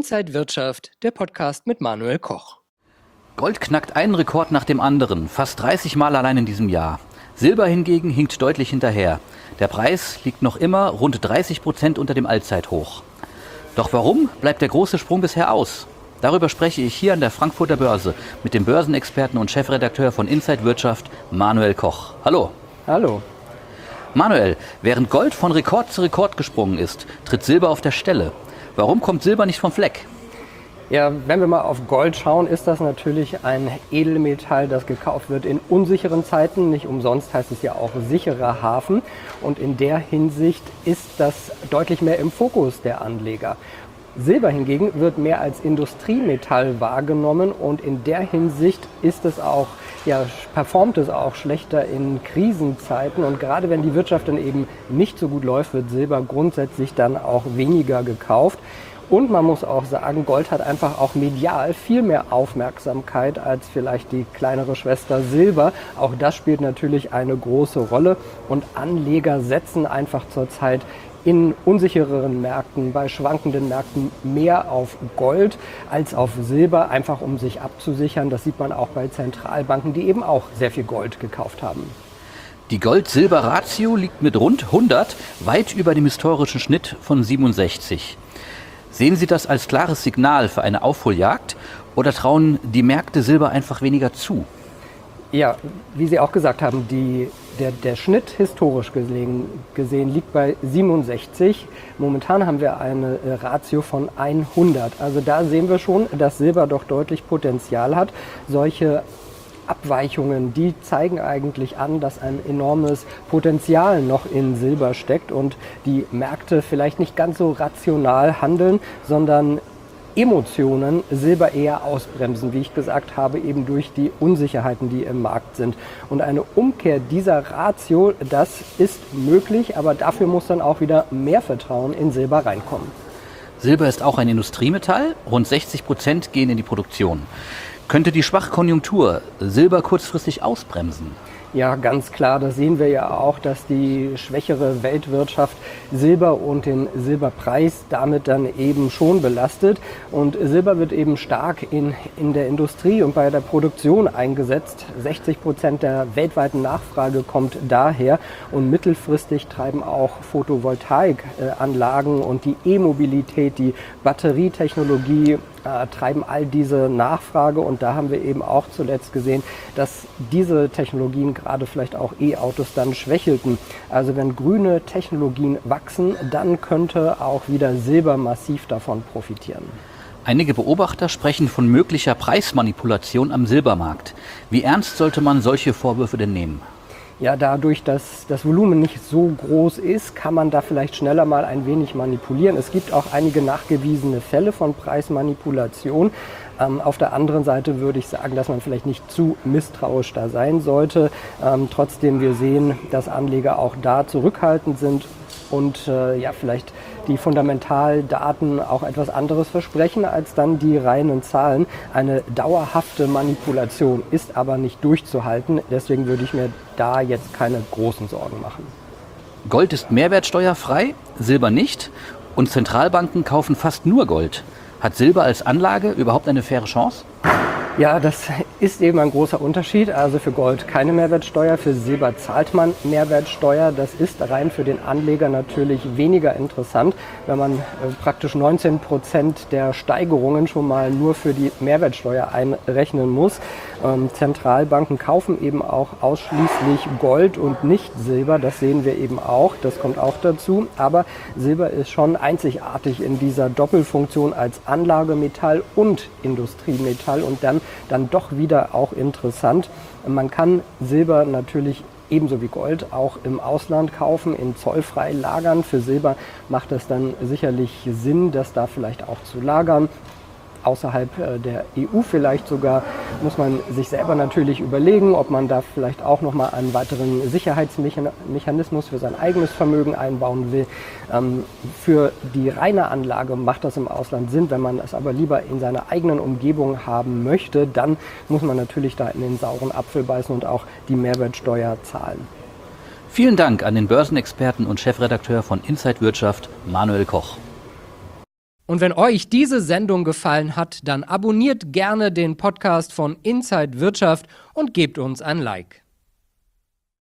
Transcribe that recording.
Inside Wirtschaft, der Podcast mit Manuel Koch. Gold knackt einen Rekord nach dem anderen, fast 30 Mal allein in diesem Jahr. Silber hingegen hinkt deutlich hinterher. Der Preis liegt noch immer rund 30% unter dem Allzeithoch. Doch warum bleibt der große Sprung bisher aus? Darüber spreche ich hier an der Frankfurter Börse mit dem Börsenexperten und Chefredakteur von Inside Wirtschaft, Manuel Koch. Hallo. Hallo. Manuel, während Gold von Rekord zu Rekord gesprungen ist, tritt Silber auf der Stelle. Warum kommt Silber nicht vom Fleck? Ja, wenn wir mal auf Gold schauen, ist das natürlich ein Edelmetall, das gekauft wird in unsicheren Zeiten. Nicht umsonst heißt es ja auch sicherer Hafen. Und in der Hinsicht ist das deutlich mehr im Fokus der Anleger. Silber hingegen wird mehr als Industriemetall wahrgenommen und in der Hinsicht ist es auch, performt es auch schlechter in Krisenzeiten. Und gerade wenn die Wirtschaft dann eben nicht so gut läuft, wird Silber grundsätzlich dann auch weniger gekauft. Und man muss auch sagen, Gold hat einfach auch medial viel mehr Aufmerksamkeit als vielleicht die kleinere Schwester Silber. Auch das spielt natürlich eine große Rolle. Und Anleger setzen einfach zurzeit in unsichereren Märkten, bei schwankenden Märkten mehr auf Gold als auf Silber, einfach um sich abzusichern. Das sieht man auch bei Zentralbanken, die eben auch sehr viel Gold gekauft haben. Die Gold-Silber-Ratio liegt mit rund 100 weit über dem historischen Schnitt von 67. Sehen Sie das als klares Signal für eine Aufholjagd oder trauen die Märkte Silber einfach weniger zu? Ja, wie Sie auch gesagt haben, der Schnitt historisch gesehen liegt bei 67. Momentan haben wir eine Ratio von 100. Also da sehen wir schon, dass Silber doch deutlich Potenzial hat. Solche Abweichungen, die zeigen eigentlich an, dass ein enormes Potenzial noch in Silber steckt und die Märkte vielleicht nicht ganz so rational handeln, sondern Emotionen Silber eher ausbremsen, wie ich gesagt habe, eben durch die Unsicherheiten, die im Markt sind. Und eine Umkehr dieser Ratio, das ist möglich, aber dafür muss dann auch wieder mehr Vertrauen in Silber reinkommen. Silber ist auch ein Industriemetall, rund 60% gehen in die Produktion. Könnte die schwache Konjunktur Silber kurzfristig ausbremsen? Ja, ganz klar, das sehen wir ja auch, dass die schwächere Weltwirtschaft Silber und den Silberpreis damit dann eben schon belastet. Und Silber wird eben stark in der Industrie und bei der Produktion eingesetzt. 60% der weltweiten Nachfrage kommt daher. Und mittelfristig treiben auch Photovoltaikanlagen und die E-Mobilität, die Batterietechnologie, treiben all diese Nachfrage und da haben wir eben auch zuletzt gesehen, dass diese Technologien, gerade vielleicht auch E-Autos, dann schwächelten. Also wenn grüne Technologien wachsen, dann könnte auch wieder Silber massiv davon profitieren. Einige Beobachter sprechen von möglicher Preismanipulation am Silbermarkt. Wie ernst sollte man solche Vorwürfe denn nehmen? Ja, dadurch, dass das Volumen nicht so groß ist, kann man da vielleicht schneller mal ein wenig manipulieren. Es gibt auch einige nachgewiesene Fälle von Preismanipulation. Auf der anderen Seite würde ich sagen, dass man vielleicht nicht zu misstrauisch da sein sollte. Trotzdem, wir sehen, dass Anleger auch da zurückhaltend sind und vielleicht die Fundamentaldaten auch etwas anderes versprechen als dann die reinen Zahlen. Eine dauerhafte Manipulation ist aber nicht durchzuhalten. Deswegen würde ich mir da jetzt keine großen Sorgen machen. Gold ist mehrwertsteuerfrei, Silber nicht und Zentralbanken kaufen fast nur Gold. Hat Silber als Anlage überhaupt eine faire Chance? Ja, das ist eben ein großer Unterschied. Also für Gold keine Mehrwertsteuer, für Silber zahlt man Mehrwertsteuer. Das ist rein für den Anleger natürlich weniger interessant, wenn man praktisch 19% der Steigerungen schon mal nur für die Mehrwertsteuer einrechnen muss. Zentralbanken kaufen eben auch ausschließlich Gold und nicht Silber. Das sehen wir eben auch, das kommt auch dazu. Aber Silber ist schon einzigartig in dieser Doppelfunktion als Anlagemetall und Industriemetall und dann doch wieder auch interessant. Man kann Silber natürlich ebenso wie Gold auch im Ausland kaufen, in zollfrei lagern. Für Silber macht es dann sicherlich Sinn, das da vielleicht auch zu lagern. Außerhalb der EU vielleicht sogar, muss man sich selber natürlich überlegen, ob man da vielleicht auch nochmal einen weiteren Sicherheitsmechanismus für sein eigenes Vermögen einbauen will. Für die reine Anlage macht das im Ausland Sinn. Wenn man es aber lieber in seiner eigenen Umgebung haben möchte, dann muss man natürlich da in den sauren Apfel beißen und auch die Mehrwertsteuer zahlen. Vielen Dank an den Börsenexperten und Chefredakteur von Inside Wirtschaft, Manuel Koch. Und wenn euch diese Sendung gefallen hat, dann abonniert gerne den Podcast von Inside Wirtschaft und gebt uns ein Like.